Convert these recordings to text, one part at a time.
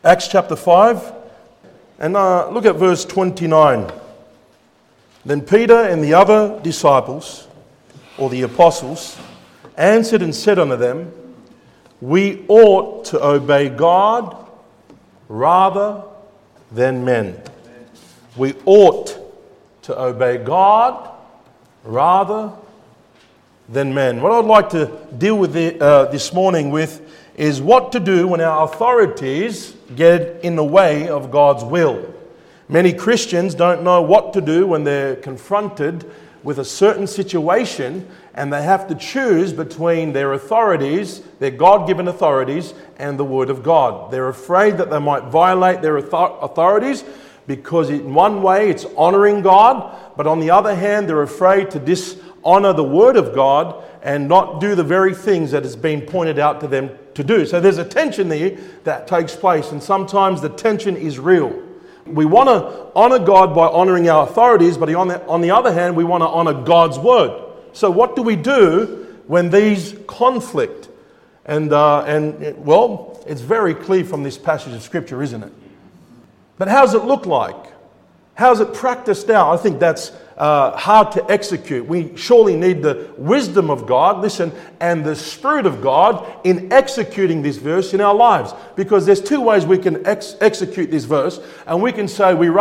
Acts chapter 5, and look at verse 29. Then Peter and the other disciples, or the apostles, answered and said unto them, We ought to obey God rather than men. We ought to obey God rather than men. What I'd like to deal with this morning with is what to do when our authorities get in the way of God's will. Many Christians don't know what to do when they're confronted with a certain situation and they have to choose between their authorities, their God-given authorities, and the Word of God. They're afraid that they might violate their authorities because in one way it's honoring God, but on the other hand they're afraid to dishonor the Word of God and not do the very things that has been pointed out to them to do. So there's a tension there that takes place, and sometimes the tension is real. We want to honor God by honoring our authorities, but on the other hand, we want to honor God's Word. So what do we do when these conflict? Well, it's very clear from this passage of Scripture, isn't it? But how does it look like? How is it practiced out? I think that's hard to execute. We surely need the wisdom of God, and the Spirit of God in executing this verse in our lives. Because there's two ways we can execute this verse, and we can say we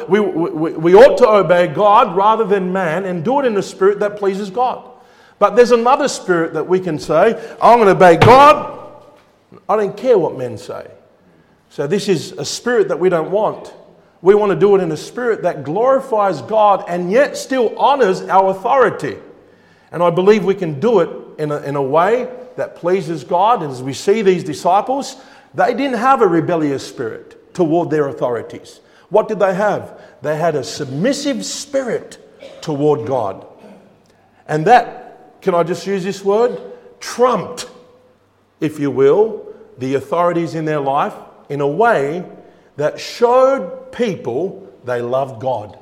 ought to obey God rather than man, and do it in a spirit that pleases God. But there's another spirit that we can say, I'm going to obey God. I don't care what men say. So this is a spirit that we don't want. We want to do it in a spirit that glorifies God and yet still honors our authority. And I believe we can do it in a way that pleases God. And as we see these disciples, they didn't have a rebellious spirit toward their authorities. What did they have? They had a submissive spirit toward God. And that, can I just use this word? Trumped, if you will, the authorities in their life in a way that showed people they loved God.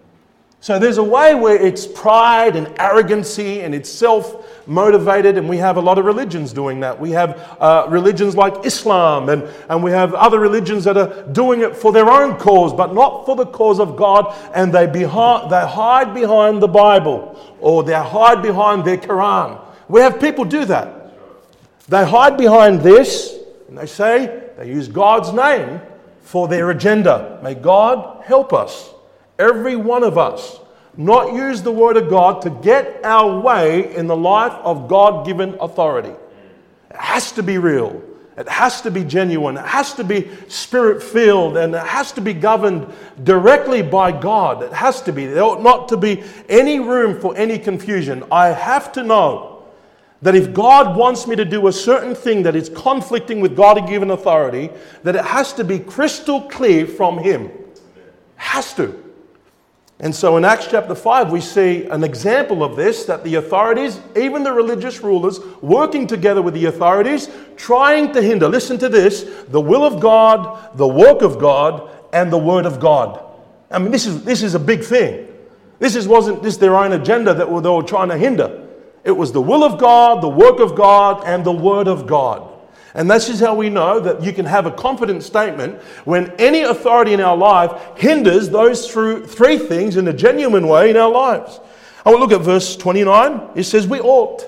So there's a way where it's pride and arrogancy and it's self-motivated, and we have a lot of religions doing that. We have religions like Islam and we have other religions that are doing it for their own cause, but not for the cause of God, and they hide behind the Bible, or they hide behind their Quran. We have people do that. They hide behind this, and they say they use God's name for their agenda. May God help us, every one of us, not use the Word of God to get our way in the life of God-given authority. It has to be real. It has to be genuine. It has to be Spirit-filled, and it has to be governed directly by God. It has to be. There ought not to be any room for any confusion. I have to know that if God wants me to do a certain thing that is conflicting with God-given authority, that it has to be crystal clear from Him. Has to. And so in Acts chapter 5, we see an example of this, that the authorities, even the religious rulers, working together with the authorities, trying to hinder, listen to this, the will of God, the work of God, and the Word of God. I mean, this is a big thing. Wasn't this their own agenda that they were trying to hinder. It was the will of God, the work of God, and the Word of God. And this is how we know that you can have a confident statement when any authority in our life hinders those three things in a genuine way in our lives. I will look at verse 29. It says, We ought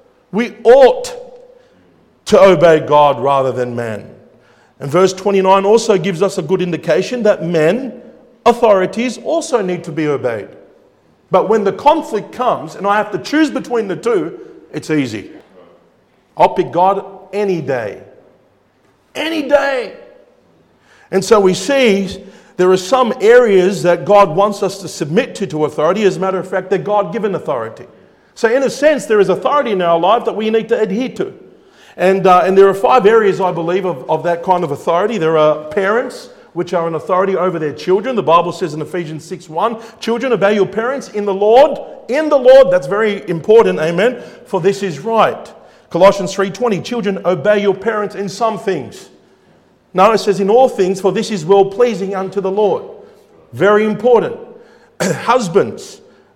to obey God rather than man. And verse 29 also gives us a good indication that men, authorities, also need to be obeyed. But when the conflict comes and I have to choose between the two, it's easy. I'll pick God any day. Any day. And so we see there are some areas that God wants us to submit to authority. As a matter of fact, they're God-given authority. So in a sense, there is authority in our life that we need to adhere to. And there are 5 areas, I believe, of that kind of authority. There are parents, which are an authority over their children. The Bible says in Ephesians 6:1, children, obey your parents in the Lord. In the Lord, that's very important, amen, for this is right. Colossians 3:20, children, obey your parents in some things. No, it says in all things, for this is well-pleasing unto the Lord. Very important. Husbands,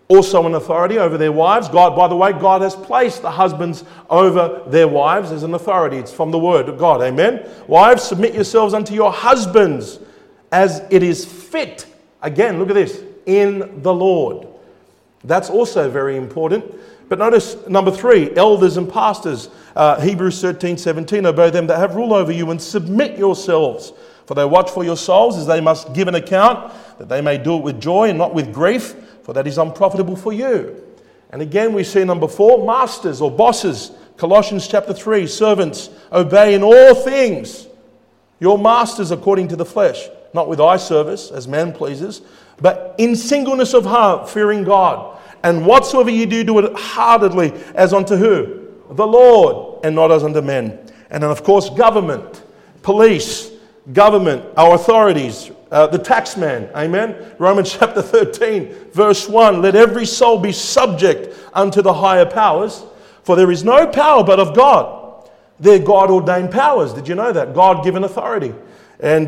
also an authority over their wives. God, by the way, God has placed the husbands over their wives as an authority. It's from the word of God. Amen. Wives, submit yourselves unto your husbands as it is fit. Again, look at this. In the Lord. That's also very important. But notice number 3, elders and pastors. Hebrews 13:17, obey them that have rule over you and submit yourselves. For they watch for your souls as they must give an account, that they may do it with joy and not with grief, for that is unprofitable for you. And again we see number 4, masters or bosses. Colossians chapter 3, servants, obey in all things your masters according to the flesh, not with eye service as man pleasers, but in singleness of heart, fearing God. And whatsoever you do, do it heartedly, as unto who? The Lord, and not as unto men. And then of course government, police, government, our authorities, the taxman, amen? Romans chapter 13, verse 1, let every soul be subject unto the higher powers, for there is no power but of God. They're God-ordained powers. Did you know that? God-given authority. And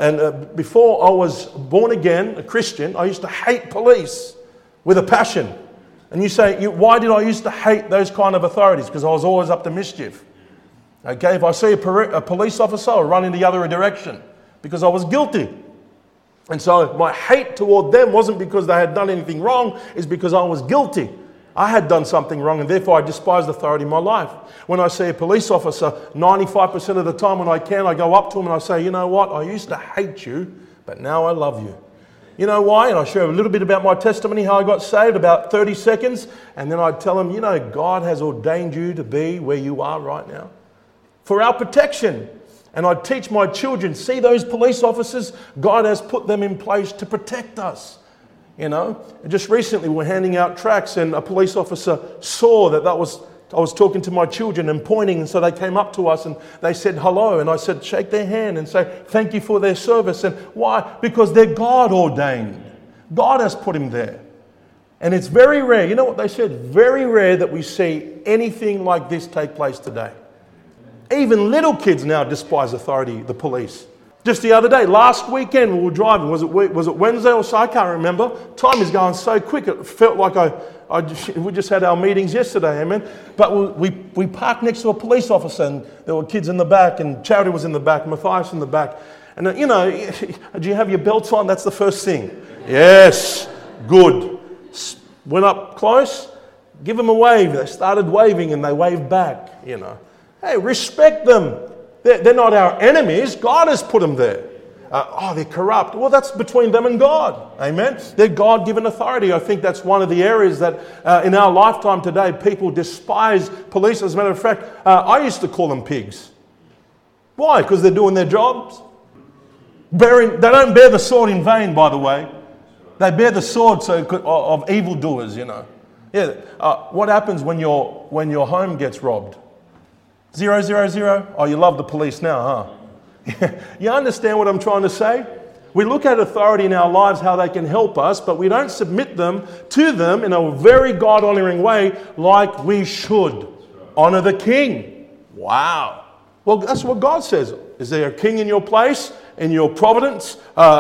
before I was born again, a Christian, I used to hate police with a passion. And you say, why did I used to hate those kind of authorities? Because I was always up to mischief. Okay, if I see a police officer, I'll run in the other direction because I was guilty. And so my hate toward them wasn't because they had done anything wrong, it's because I was guilty. I had done something wrong and therefore I despised authority in my life. When I see a police officer, 95% of the time when I can, I go up to him and I say, you know what, I used to hate you, but now I love you. You know why? And I share a little bit about my testimony, how I got saved, about 30 seconds. And then I tell him, you know, God has ordained you to be where you are right now for our protection. And I teach my children, see those police officers? God has put them in place to protect us. You know, and just recently we're handing out tracts and a police officer saw that I was talking to my children and pointing, and so they came up to us and they said hello, and I said shake their hand and say thank you for their service. And why? Because they're God ordained. God has put him there. And it's very rare, you know what they said? Very rare that we see anything like this take place today. Even little kids now despise authority, the police. Just the other day, last weekend we were driving, was it Wednesday or so? I can't remember. Time is going so quick, it felt like we just had our meetings yesterday, amen? But we parked next to a police officer and there were kids in the back and Charity was in the back, Matthias in the back. And you know, do you have your belts on? That's the first thing. Yes, good. Went up close, give them a wave. They started waving and they waved back, you know. Hey, respect them. They're not our enemies. God has put them there. They're corrupt. Well, that's between them and God. Amen. They're God-given authority. I think that's one of the areas that in our lifetime today, people despise police. As a matter of fact, I used to call them pigs. Why? Because they're doing their jobs. They don't bear the sword in vain, by the way. They bear the sword of evildoers, you know. Yeah. What happens when your home gets robbed? 000? Oh, you love the police now, huh? You understand what I'm trying to say? We look at authority in our lives, how they can help us, but we don't submit to them in a very God-honoring way like we should. Honor the king. Wow. Well, that's what God says. Is there a king in your place, in your province,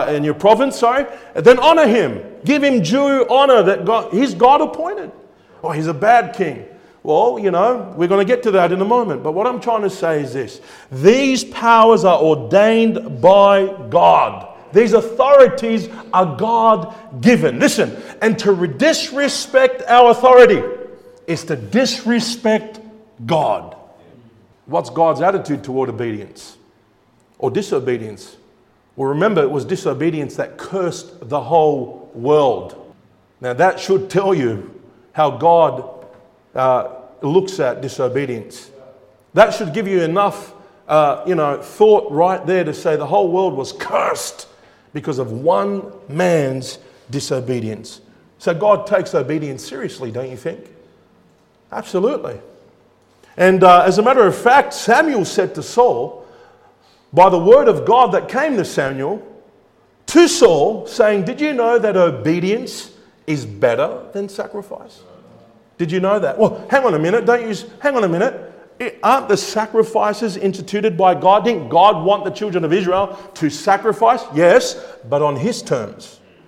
then honor him. Give him due honor that he's God appointed. Oh, he's a bad king. Well, you know, we're going to get to that in a moment. But what I'm trying to say is this. These powers are ordained by God. These authorities are God-given. Listen, and to disrespect our authority is to disrespect God. What's God's attitude toward obedience or disobedience? Well, remember, it was disobedience that cursed the whole world. Now, that should tell you how God looks at disobedience. That should give you enough, thought right there to say the whole world was cursed because of one man's disobedience. So God takes obedience seriously, don't you think? Absolutely. And as a matter of fact, Samuel said to Saul, by the word of God that came to Samuel, to Saul, saying, did you know that obedience is better than sacrifice? Did you know that? Well, hang on a minute. Aren't the sacrifices instituted by God? Didn't God want the children of Israel to sacrifice? Yes, but on his terms.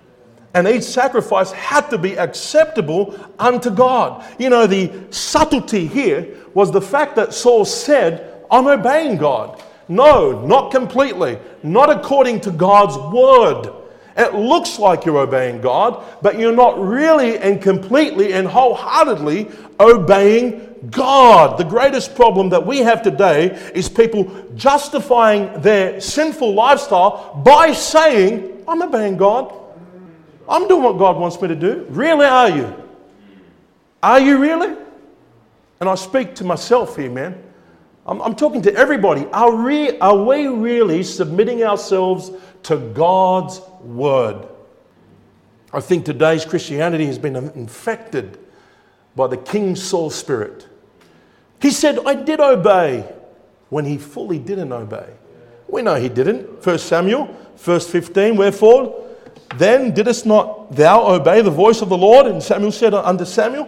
And each sacrifice had to be acceptable unto God. You know, the subtlety here was the fact that Saul said, I'm obeying God. No, not completely. Not according to God's word. It looks like you're obeying God, but you're not really and completely and wholeheartedly obeying God. The greatest problem that we have today is people justifying their sinful lifestyle by saying, I'm obeying God. I'm doing what God wants me to do. Really, are you? Are you really? And I speak to myself here, man. I'm talking to everybody. Are we really submitting ourselves to God's word? I think today's Christianity has been infected by the King Saul spirit. He said, I did obey, when he fully didn't obey. We know he didn't. 1 Samuel, verse 15, wherefore then didst not thou obey the voice of the Lord? And Saul said unto Samuel,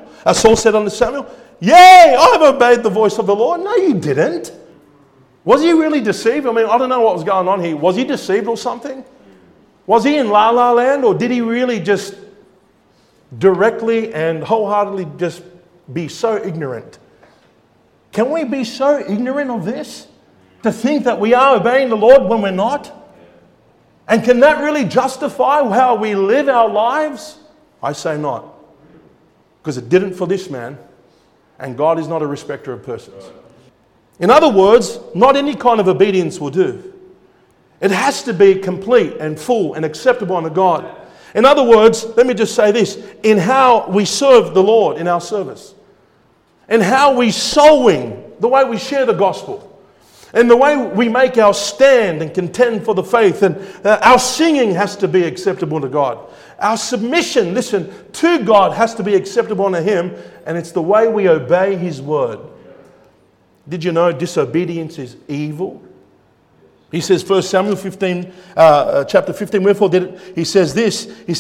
Yea, I have obeyed the voice of the Lord. No, you didn't. Was he really deceived? I mean, I don't know what was going on here. Was he deceived or something? Was he in La La Land, or did he really just directly and wholeheartedly just be so ignorant? Can we be so ignorant of this? To think that we are obeying the Lord when we're not? And can that really justify how we live our lives? I say not. Because it didn't for this man. And God is not a respecter of persons. In other words, not any kind of obedience will do. It has to be complete and full and acceptable unto God. In other words, let me just say this. In how we serve the Lord in our service. In how we sowing, the way we share the gospel. And the way we make our stand and contend for the faith. And our singing has to be acceptable to God. Our submission, listen, to God has to be acceptable to Him. And it's the way we obey His word. Did you know disobedience is evil? He says, 1 Samuel 15, chapter 15, wherefore did it, he says this, he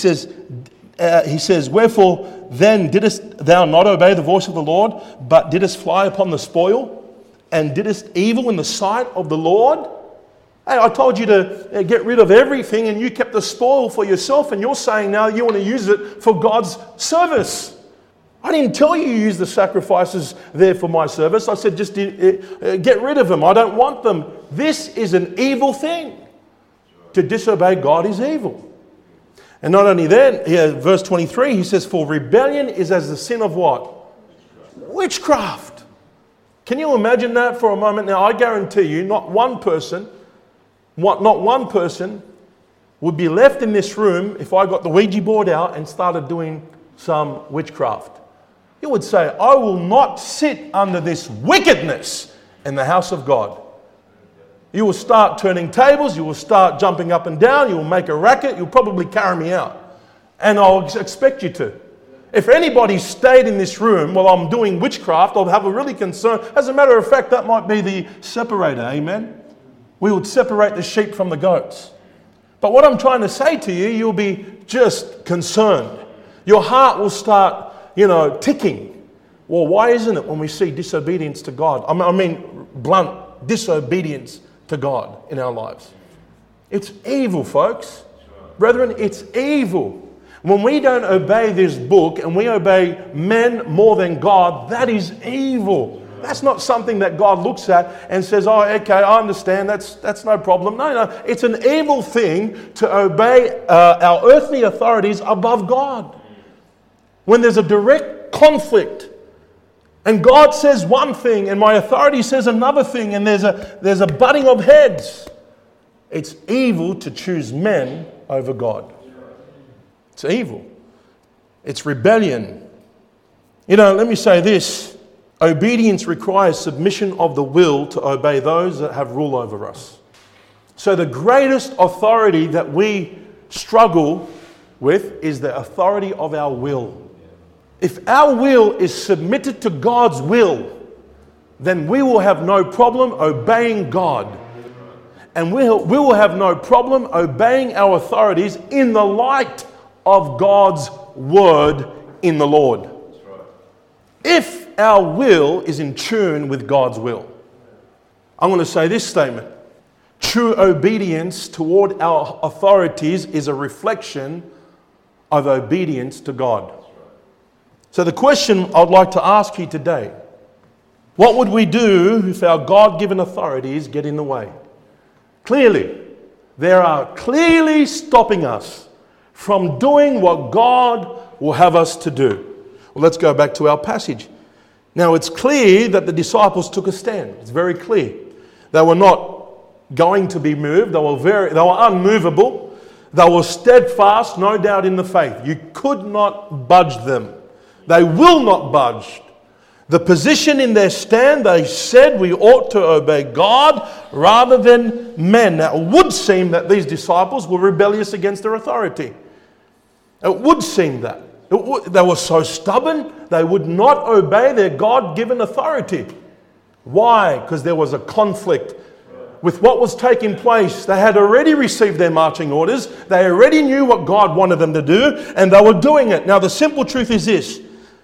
says, wherefore then didst thou not obey the voice of the Lord, but didst fly upon the spoil? And didst evil in the sight of the Lord? Hey, I told you to get rid of everything and you kept the spoil for yourself, and you're saying now you want to use it for God's service. I didn't tell you use the sacrifices there for my service. I said just get rid of them. I don't want them. This is an evil thing. To disobey God is evil. And not only that, here, verse 23, he says, for rebellion is as the sin of what? Witchcraft. Can you imagine that for a moment? Now, I guarantee you, not one person would be left in this room if I got the Ouija board out and started doing some witchcraft. You would say, I will not sit under this wickedness in the house of God. You will start turning tables, you will start jumping up and down, you will make a racket, you'll probably carry me out. And I'll expect you to. If anybody stayed in this room while I'm doing witchcraft, I'll have a really concern. As a matter of fact, that might be the separator, amen? We would separate the sheep from the goats. But what I'm trying to say to you, you'll be just concerned. Your heart will start, ticking. Well, why isn't it when we see disobedience to God? I mean, blunt disobedience to God in our lives. It's evil, folks. Brethren, it's evil. When we don't obey this book and we obey men more than God, that is evil. That's not something that God looks at and says, oh, okay, I understand, that's no problem. No, it's an evil thing to obey our earthly authorities above God. When there's a direct conflict and God says one thing and my authority says another thing and there's a butting of heads, it's evil to choose men over God. It's evil. It's rebellion. Let me say this. Obedience requires submission of the will to obey those that have rule over us. So the greatest authority that we struggle with is the authority of our will. If our will is submitted to God's will, then we will have no problem obeying God. And we will have no problem obeying our authorities in the light of God's word in the Lord. If our will is in tune with God's will. I'm going to say this statement. True obedience toward our authorities is a reflection of obedience to God. So the question I'd like to ask you today, what would we do if our God-given authorities get in the way? Clearly, they are clearly stopping us from doing what God will have us to do. Well, let's go back to our passage. Now, it's clear that the disciples took a stand. It's very clear. They were not going to be moved. They were unmovable. They were steadfast, no doubt, in the faith. You could not budge them. They will not budge. The position in their stand, they said we ought to obey God rather than men. Now, it would seem that these disciples were rebellious against their authority. It would seem that. They were so stubborn, they would not obey their God-given authority. Why? Because there was a conflict with what was taking place. They had already received their marching orders. They already knew what God wanted them to do, and they were doing it. Now, the simple truth is this.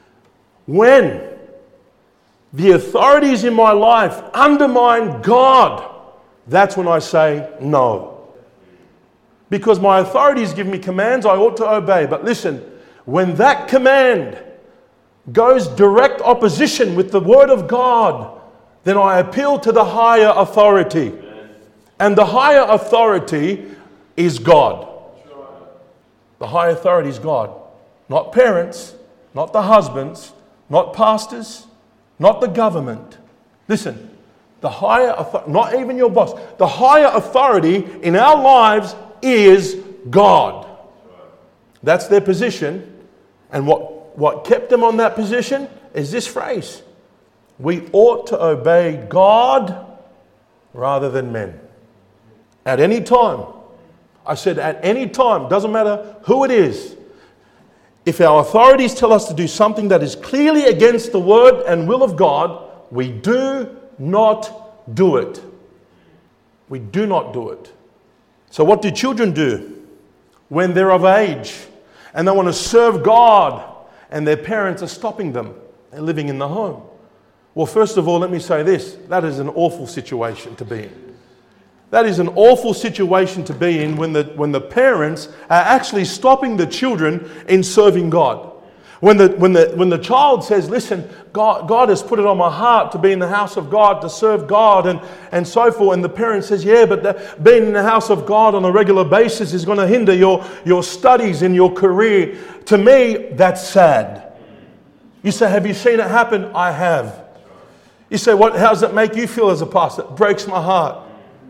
When the authorities in my life undermine God, that's when I say no. Because my authorities give me commands, I ought to obey. But listen, when that command goes direct opposition with the word of God, then I appeal to the higher authority. And the higher authority is God. The higher authority is God. Not parents, not the husbands, not pastors, not the government. Listen, the higher authority, not even your boss, the higher authority in our lives is God. That's their position. And what kept them on that position is this phrase. We ought to obey God rather than men. At any time. I said at any time. Doesn't matter who it is. If our authorities tell us to do something that is clearly against the word and will of God, we do not do it. We do not do it. So what do children do when they're of age and they want to serve God and their parents are stopping them? They're living in the home. Well, first of all, let me say this. That is an awful situation to be in. That is an awful situation to be in when the parents are actually stopping the children in serving God. When the child says, listen, God has put it on my heart to be in the house of God, to serve God and so forth. And the parent says, yeah, but being in the house of God on a regular basis is going to hinder your studies and your career. To me, that's sad. You say, have you seen it happen? I have. You say, how does that make you feel as a pastor? It breaks my heart.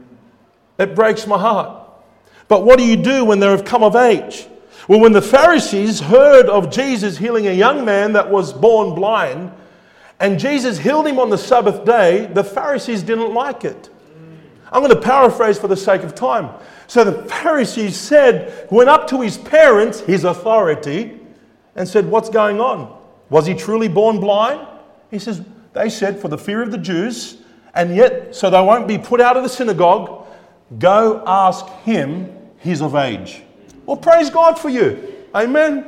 It breaks my heart. But what do you do when they have come of age? Well, when the Pharisees heard of Jesus healing a young man that was born blind, and Jesus healed him on the Sabbath day, the Pharisees didn't like it. I'm going to paraphrase for the sake of time. So the Pharisees went up to his parents, his authority, and said, what's going on? Was he truly born blind? They said, for the fear of the Jews, and yet, so they won't be put out of the synagogue, go ask him, he's of age. Well, praise God for you. Amen.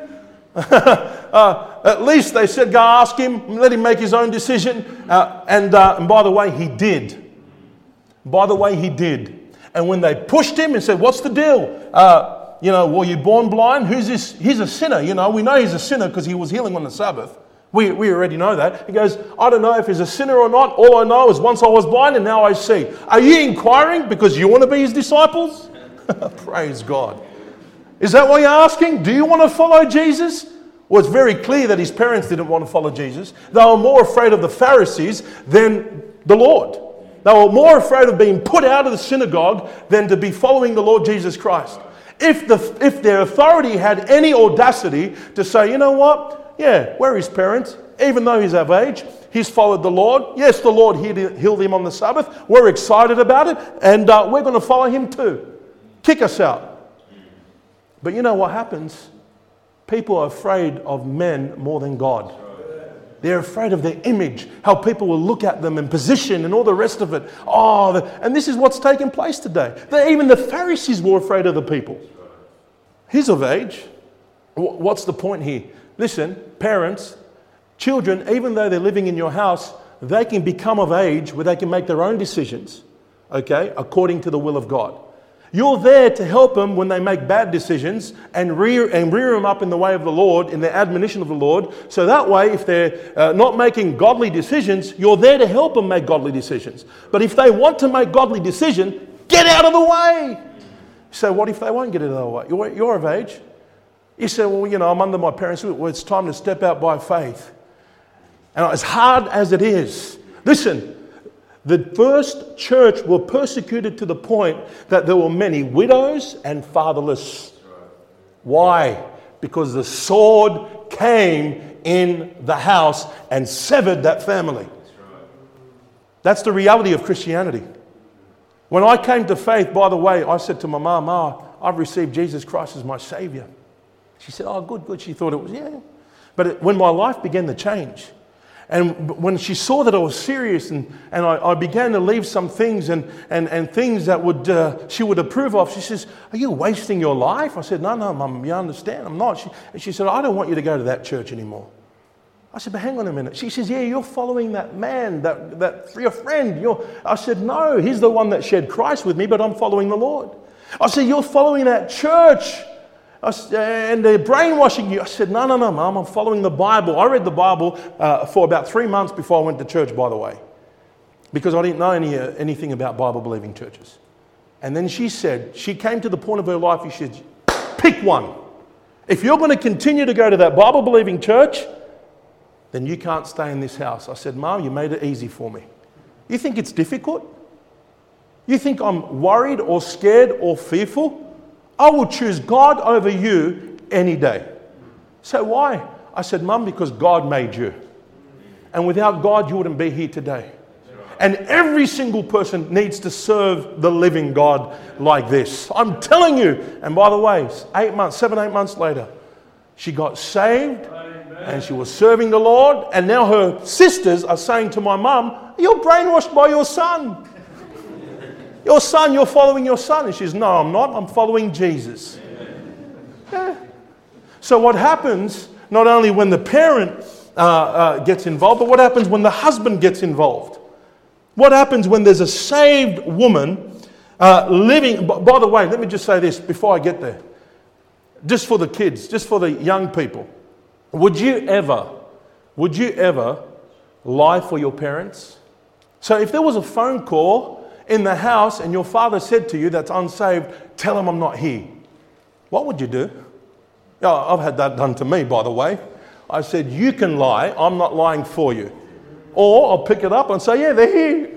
At least they said, go ask him, let him make his own decision. And by the way, he did. By the way, he did. And when they pushed him and said, what's the deal? Were you born blind? Who's this? He's a sinner. We know he's a sinner because he was healing on the Sabbath. We already know that. He goes, I don't know if he's a sinner or not. All I know is once I was blind and now I see. Are you inquiring because you want to be his disciples? Praise God. Is that what you're asking? Do you want to follow Jesus? Well, it's very clear that his parents didn't want to follow Jesus. They were more afraid of the Pharisees than the Lord. They were more afraid of being put out of the synagogue than to be following the Lord Jesus Christ. If their authority had any audacity to say, you know what? Yeah, we're his parents. Even though he's of age, he's followed the Lord. Yes, the Lord healed him on the Sabbath. We're excited about it, and we're going to follow him too. Kick us out. But you know what happens? People are afraid of men more than God. They're afraid of their image, how people will look at them and position and all the rest of it. And this is what's taking place today. Even the Pharisees were afraid of the people. He's of age. What's the point here? Listen, parents, children, even though they're living in your house, they can become of age where they can make their own decisions, okay, according to the will of God. You're there to help them when they make bad decisions and rear them up in the way of the Lord, in the admonition of the Lord. So that way, if they're not making godly decisions, you're there to help them make godly decisions. But if they want to make godly decisions, get out of the way. So what if they won't get out of the way? You're of age. You say, well, I'm under my parents. Well, it's time to step out by faith. And as hard as it is, listen, the first church were persecuted to the point that there were many widows and fatherless. Why? Because the sword came in the house and severed that family. That's the reality of Christianity. When I came to faith, by the way, I said to my mom, I've received Jesus Christ as my Savior. She said, oh, good. She thought it was, yeah. But when my life began to change, and when she saw that I was serious and I began to leave some things and things that she would approve of, she says, are you wasting your life? I said, no, Mum, you understand, I'm not. She said, I don't want you to go to that church anymore. I said, but hang on a minute. She says, yeah, you're following that man, that your friend. I said, no, he's the one that shared Christ with me, but I'm following the Lord. I said, you're following that church. And they're brainwashing you. I said, no, Mum, I'm following the Bible. I read the Bible for about 3 months before I went to church, by the way, because I didn't know anything about Bible-believing churches. And then she came to the point of her life, she said, pick one. If you're going to continue to go to that Bible-believing church, then you can't stay in this house. I said, Mum, you made it easy for me. You think it's difficult? You think I'm worried or scared or fearful? I will choose God over you any day. So why? I said, Mum, because God made you. And without God, you wouldn't be here today. And every single person needs to serve the living God like this. I'm telling you. And by the way, 8 months later, she got saved and she was serving the Lord. And now her sisters are saying to my mum, you're brainwashed by your son. Your son, you're following your son. And she says, no, I'm not. I'm following Jesus. Yeah. So what happens, not only when the parent gets involved, but what happens when the husband gets involved? What happens when there's a saved woman living... By the way, let me just say this before I get there. Just for the kids, just for the young people. Would you ever lie for your parents? So if there was a phone call in the house and your father said to you that's unsaved, tell him I'm not here, what would you do? Oh, I've had that done to me, by the way. I said, you can lie, I'm not lying for you. Or I'll pick it up and say, yeah, they're here.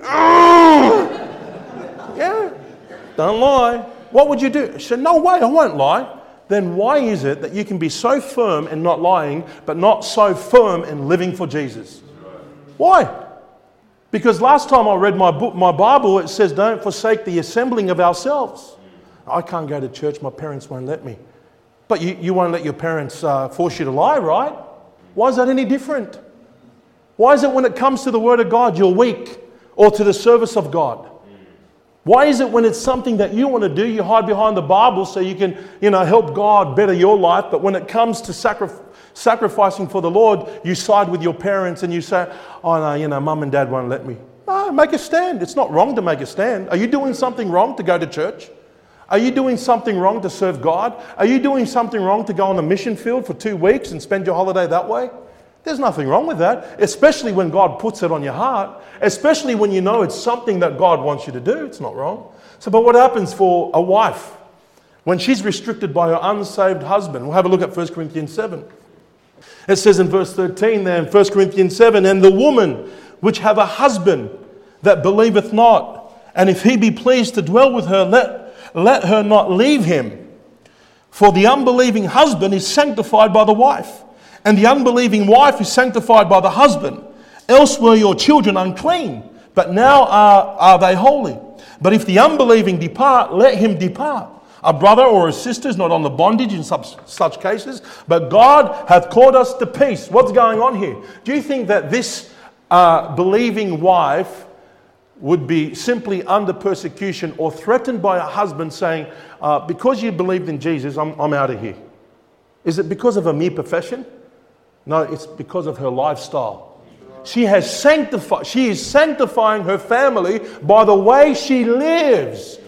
Yeah, don't lie. What would you do? She said, no way, I won't lie. Then why is it that you can be so firm in not lying, but not so firm in living for Jesus? Why? Because last time I read my Bible, it says, don't forsake the assembling of ourselves. I can't go to church, my parents won't let me. But you won't let your parents force you to lie, right? Why is that any different? Why is it when it comes to the Word of God, you're weak, or to the service of God? Why is it when it's something that you want to do, you hide behind the Bible so you can, help God better your life, but when it comes to sacrificing for the Lord, you side with your parents and you say, oh no, Mum and Dad won't let me. No, make a stand. It's not wrong to make a stand. Are you doing something wrong to go to church? Are you doing something wrong to serve God? Are you doing something wrong to go on a mission field for 2 weeks and spend your holiday that way? There's nothing wrong with that, especially when God puts it on your heart, especially when you know it's something that God wants you to do. It's not wrong. So, but what happens for a wife when she's restricted by her unsaved husband? We'll have a look at 1 Corinthians 7. It says in verse 13 there in 1 Corinthians 7, and the woman which have a husband that believeth not, and if he be pleased to dwell with her, let her not leave him. For the unbelieving husband is sanctified by the wife, and the unbelieving wife is sanctified by the husband. Else were your children unclean, but now are they holy. But if the unbelieving depart, let him depart. A brother or a sister is not on the bondage in such cases, but God hath called us to peace. What's going on here? Do you think that this believing wife would be simply under persecution or threatened by a husband saying, because you believed in Jesus, I'm out of here? Is it because of a mere profession? No, it's because of her lifestyle. She is sanctifying her family by the way she lives.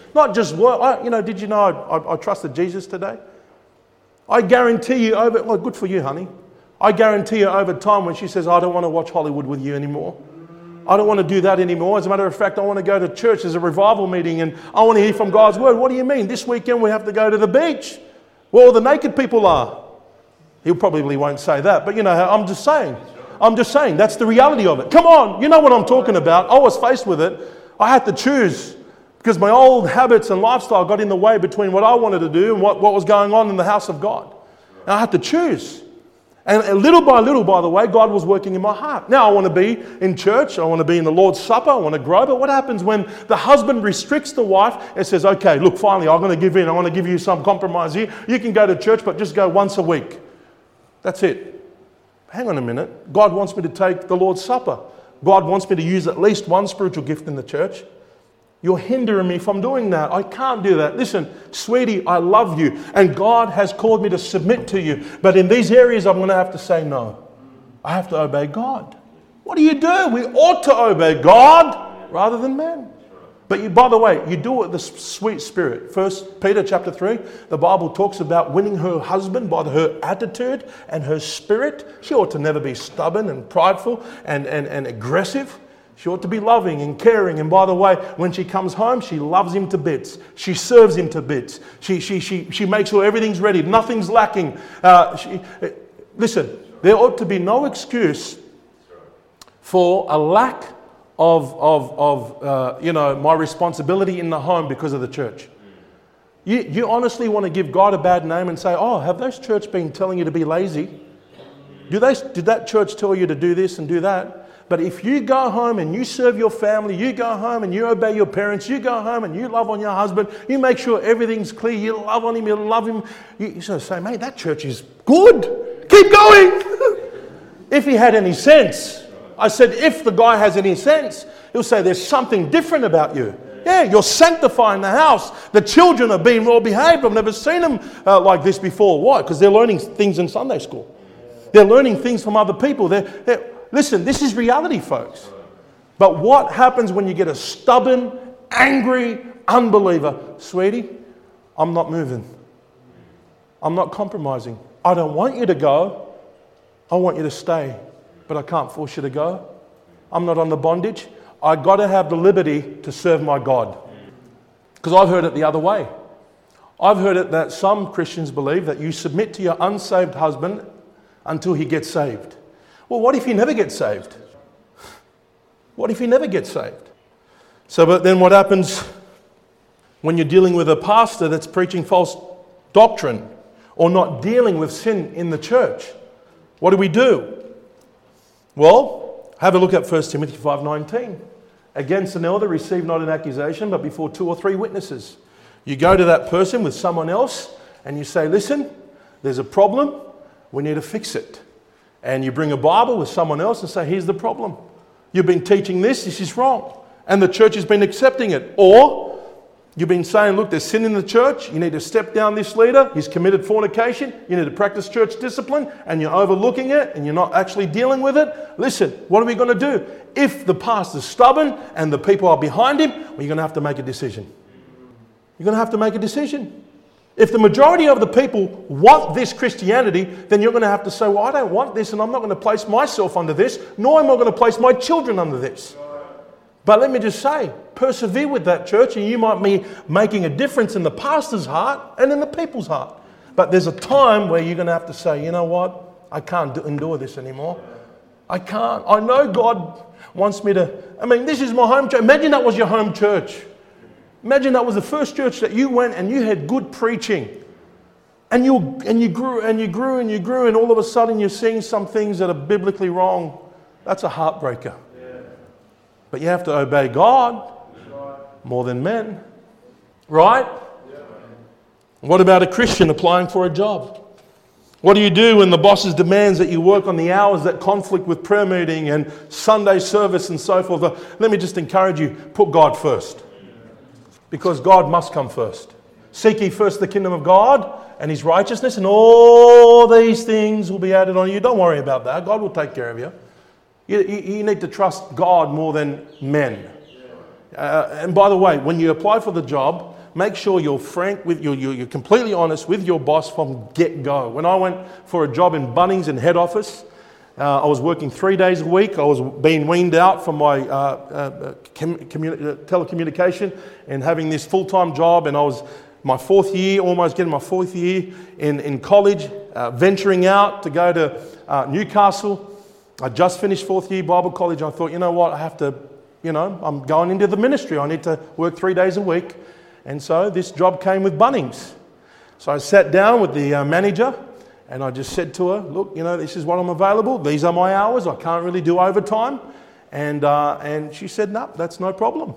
Not just work. Did you know I trusted Jesus today? I guarantee you good for you, honey. I guarantee you over time when she says, I don't want to watch Hollywood with you anymore. I don't want to do that anymore. As a matter of fact, I want to go to church. There's a revival meeting and I want to hear from God's word. What do you mean? This weekend we have to go to the beach where all the naked people are. He probably won't say that, but I'm just saying that's the reality of it. Come on, you know what I'm talking about. I was faced with it. I had to choose because my old habits and lifestyle got in the way between what I wanted to do and what was going on in the house of God. And I had to choose. And little by little, by the way, God was working in my heart. Now I want to be in church. I want to be in the Lord's Supper. I want to grow. But what happens when the husband restricts the wife and says, okay, look, finally, I'm going to give in. I want to give you some compromise here. You can go to church, but just go once a week. That's it. Hang on a minute. God wants me to take the Lord's Supper. God wants me to use at least one spiritual gift in the church. You're hindering me from doing that. I can't do that. Listen, sweetie, I love you. And God has called me to submit to you. But in these areas, I'm going to have to say no. I have to obey God. What do? We ought to obey God rather than men. But by the way, you do it with the sweet spirit. 1 Peter chapter 3, the Bible talks about winning her husband by her attitude and her spirit. She ought to never be stubborn and prideful and aggressive. She ought to be loving and caring. And by the way, when she comes home, she loves him to bits. She serves him to bits. She makes sure everything's ready. Nothing's lacking. Listen, there ought to be no excuse for a lack of my responsibility in the home because of the church. You honestly want to give God a bad name and say, oh, have those church been telling you to be lazy? Did that church tell you to do this and do that? But if you go home and you serve your family, you go home and you obey your parents, you go home and you love on your husband, you make sure everything's clear, you love on him, you love him, you sort of say, mate, that church is good. Keep going. If he had any sense. I said, if the guy has any sense, he'll say there's something different about you. Yeah, you're sanctifying the house. The children are being well behaved. I've never seen them like this before. Why? Because they're learning things in Sunday school. They're learning things from other people. Listen, this is reality, folks. But what happens when you get a stubborn, angry unbeliever? Sweetie, I'm not moving. I'm not compromising. I don't want you to go. I want you to stay. But I can't force you to go. I'm not on the bondage. I got to have the liberty to serve my God. Because I've heard it the other way. I've heard it that some Christians believe that you submit to your unsaved husband until he gets saved. Well, what if he never gets saved? What if he never gets saved? But then what happens when you're dealing with a pastor that's preaching false doctrine or not dealing with sin in the church? What do? Well, have a look at 1 Timothy 5:19. Against an elder, receive not an accusation, but before 2 or 3 witnesses. You go to that person with someone else and you say, listen, there's a problem. We need to fix it. And you bring a Bible with someone else and say, here's the problem. You've been teaching this is wrong. And the church has been accepting it. Or you've been saying, look, there's sin in the church. You need to step down this leader. He's committed fornication. You need to practice church discipline. And you're overlooking it and you're not actually dealing with it. Listen, what are we going to do? If the pastor's stubborn and the people are behind him, well, you're going to have to make a decision. You're going to have to make a decision. If the majority of the people want this Christianity, then you're going to have to say, well, I don't want this and I'm not going to place myself under this, nor am I going to place my children under this. But let me just say, persevere with that church and you might be making a difference in the pastor's heart and in the people's heart. But there's a time where you're going to have to say, you know what? I can't endure this anymore. I can't. I know God wants me to. This is my home church. Imagine that was your home church. Imagine that was the first church that you went and you had good preaching. And you grew and all of a sudden you're seeing some things that are biblically wrong. That's a heartbreaker. Yeah. But you have to obey God more than men. Right? Yeah. What about a Christian applying for a job? What do you do when the boss's demands that you work on the hours that conflict with prayer meeting and Sunday service and so forth? Let me just encourage you, put God first. Because God must come first. Seek ye first the kingdom of God and his righteousness, and all these things will be added on you. Don't worry about that. God will take care of you. You need to trust God more than men. And by the way, when you apply for the job, make sure you're frank with you're completely honest with your boss from get-go. When I went for a job in Bunnings in head office, I was working 3 days a week. I was being weaned out from my telecommunication and having this full-time job, and I was my fourth year, almost getting my fourth year in college, venturing out to go to Newcastle. I just finished fourth year Bible college. I thought, you know what, I have to, I'm going into the ministry. I need to work 3 days a week. And so this job came with Bunnings. So I sat down with the manager and I just said to her, look, this is what I'm available. These are my hours. I can't really do overtime. And she said, no, that's no problem.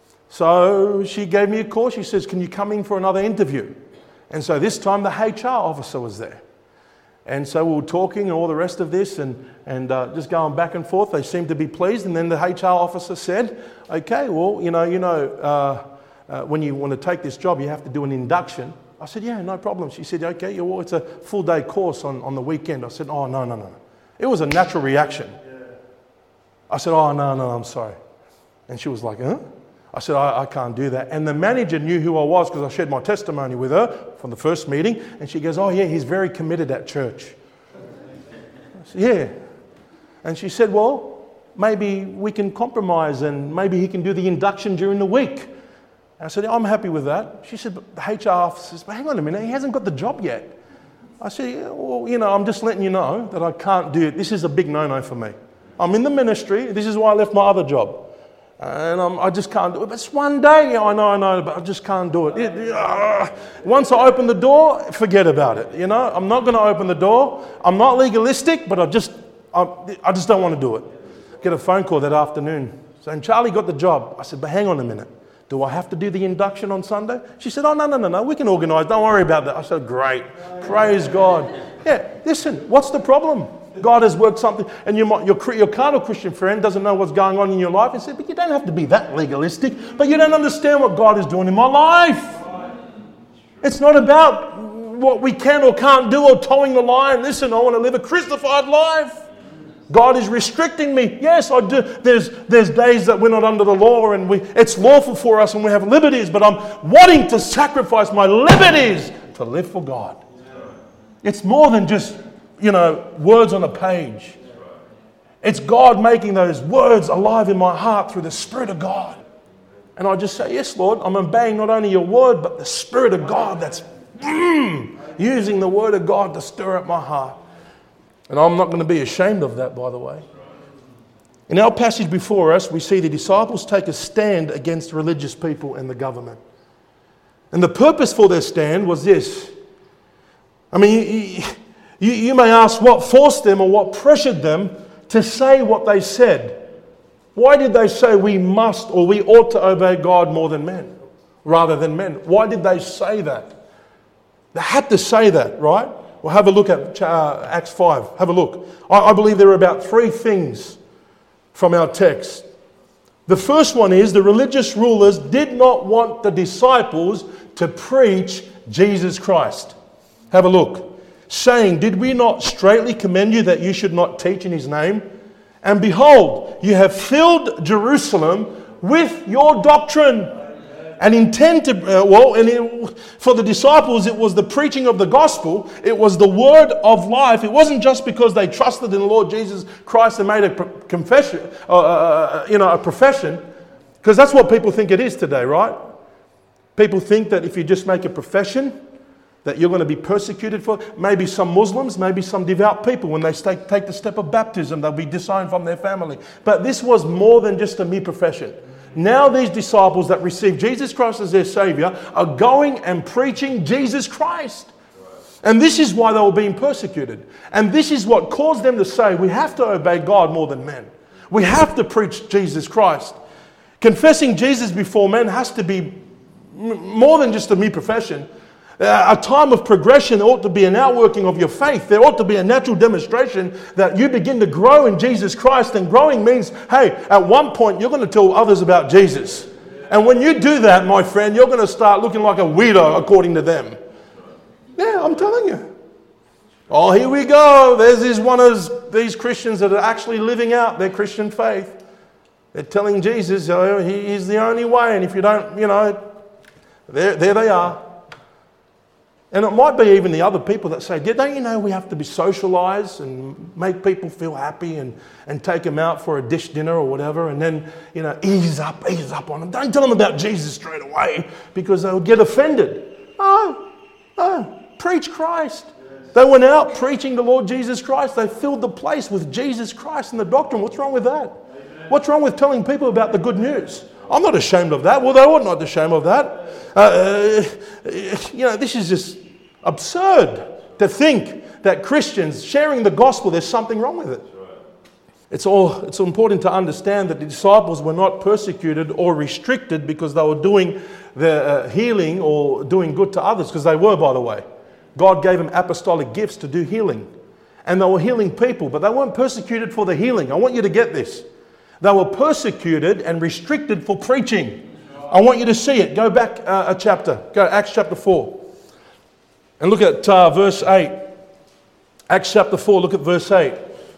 So she gave me a call. She says, can you come in for another interview? And so this time the HR officer was there. And so we were talking and all the rest of this and just going back and forth. They seemed to be pleased. And then the HR officer said, okay, well, when you want to take this job, you have to do an induction. I said, yeah, no problem. She said, okay, yeah, well, it's a full day course on the weekend. I said, oh, no. It was a natural reaction. I said, oh, no, I'm sorry. And she was like, huh? I said, I can't do that. And the manager knew who I was because I shared my testimony with her from the first meeting. And she goes, oh, yeah, he's very committed at church. I said, yeah. And she said, well, maybe we can compromise and maybe he can do the induction during the week. I said, I'm happy with that. She said, but the HR officer says, but hang on a minute, he hasn't got the job yet. I said, yeah, well, I'm just letting you know that I can't do it. This is a big no-no for me. I'm in the ministry. This is why I left my other job. And I just can't do it. But it's one day. Yeah, I know, but I just can't do it. Once I open the door, forget about it. I'm not going to open the door. I'm not legalistic, but I just don't want to do it. Get a phone call that afternoon saying, Charlie got the job. I said, but hang on a minute. Do I have to do the induction on Sunday? She said, oh, no. We can organise. Don't worry about that. I said, great. Praise God. Yeah, listen, what's the problem? God has worked something, and your carnal Christian friend doesn't know what's going on in your life and said, but you don't have to be that legalistic, but you don't understand what God is doing in my life. It's not about what we can or can't do or towing the line. Listen, I want to live a crucified life. God is restricting me. Yes, I do. There's days that we're not under the law and it's lawful for us and we have liberties, but I'm wanting to sacrifice my liberties to live for God. It's more than just words on a page. It's God making those words alive in my heart through the Spirit of God. And I just say, yes, Lord, I'm obeying not only your word, but the Spirit of God that's using the word of God to stir up my heart. And I'm not going to be ashamed of that, by the way. In our passage before us, we see the disciples take a stand against religious people and the government. And the purpose for their stand was this. I mean, you may ask what forced them or what pressured them to say what they said. Why did they say we must or we ought to obey God more than men, rather than men? Why did they say that? They had to say that, right? Well, have a look at Acts 5. Have a look. I believe there are about 3 things from our text. The first one is the religious rulers did not want the disciples to preach Jesus Christ. Have a look. Saying, did we not straitly commend you that you should not teach in his name? And behold, you have filled Jerusalem with your doctrine. And intend to, for the disciples, it was the preaching of the gospel. It was the word of life. It wasn't just because they trusted in the Lord Jesus Christ and made a confession, a profession. Because that's what people think it is today, right? People think that if you just make a profession, that you're going to be persecuted for. Maybe some Muslims, maybe some devout people, when they take the step of baptism, they'll be disowned from their family. But this was more than just a mere profession. Now these disciples that receive Jesus Christ as their Saviour are going and preaching Jesus Christ. And this is why they were being persecuted. And this is what caused them to say, we have to obey God more than men. We have to preach Jesus Christ. Confessing Jesus before men has to be more than just a mere profession. A time of progression, there ought to be an outworking of your faith. There ought to be a natural demonstration that you begin to grow in Jesus Christ. And growing means, hey, at one point you're going to tell others about Jesus. And when you do that, my friend, you're going to start looking like a weirdo according to them. Yeah, I'm telling you. Oh, here we go. There's one of these Christians that are actually living out their Christian faith. They're telling Jesus, oh, he is the only way. And if you don't, There they are. And it might be even the other people that say, don't you know we have to be socialised and make people feel happy and take them out for a dish dinner or whatever, and then, ease up on them. Don't tell them about Jesus straight away because they'll get offended. No, preach Christ. They went out preaching the Lord Jesus Christ. They filled the place with Jesus Christ and the doctrine. What's wrong with that? What's wrong with telling people about the good news? I'm not ashamed of that. Well, they ought not be ashamed of that. This is just absurd to think that Christians sharing the gospel, there's something wrong with it. It's important to understand that the disciples were not persecuted or restricted because they were doing the healing or doing good to others, because they were, by the way. God gave them apostolic gifts to do healing. And they were healing people, but they weren't persecuted for the healing. I want you to get this. They were persecuted and restricted for preaching. I want you to see it. Go back a chapter. Go to Acts chapter 4. And look at verse 8. Acts chapter 4, look at verse 8.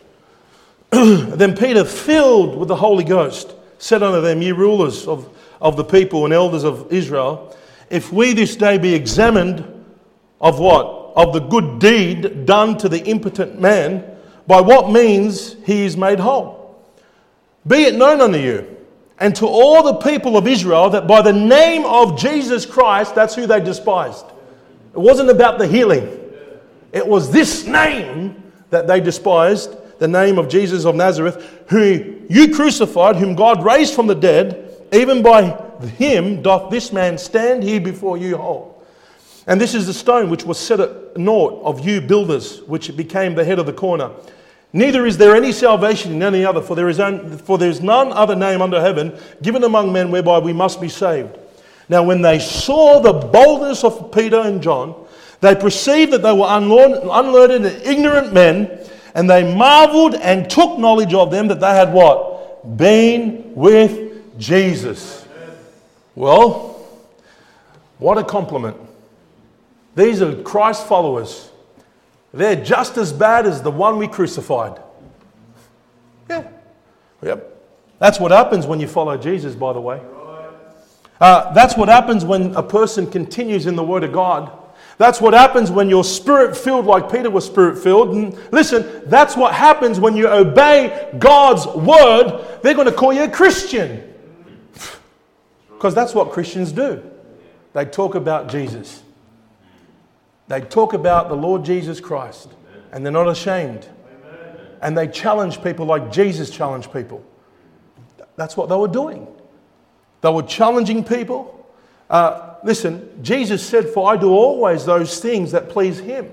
Then Peter, filled with the Holy Ghost, said unto them, Ye rulers of the people and elders of Israel, if we this day be examined of what? Of the good deed done to the impotent man, by what means he is made whole. Be it known unto you, and to all the people of Israel, that by the name of Jesus Christ, that's who they despised. It wasn't about the healing. It was this name that they despised, the name of Jesus of Nazareth, who you crucified, whom God raised from the dead. Even by him doth this man stand here before you whole. And this is the stone which was set at naught of you builders, which became the head of the corner. Neither is there any salvation in any other, for there is none other name under heaven given among men whereby we must be saved. Now when they saw the boldness of Peter and John, they perceived that they were unlearned and ignorant men, and they marveled and took knowledge of them that they had what? Been with Jesus. Well, what a compliment. These are Christ followers. They're just as bad as the one we crucified. Yeah. Yep. That's what happens when you follow Jesus, by the way. That's what happens when a person continues in the Word of God. That's what happens when you're Spirit-filled like Peter was Spirit-filled. And listen, that's what happens when you obey God's Word. They're going to call you a Christian. Because that's what Christians do. They talk about Jesus. They talk about the Lord Jesus Christ. And they're not ashamed. And they challenge people like Jesus challenged people. That's what they were doing. They were challenging people. Listen, Jesus said, for I do always those things that please him.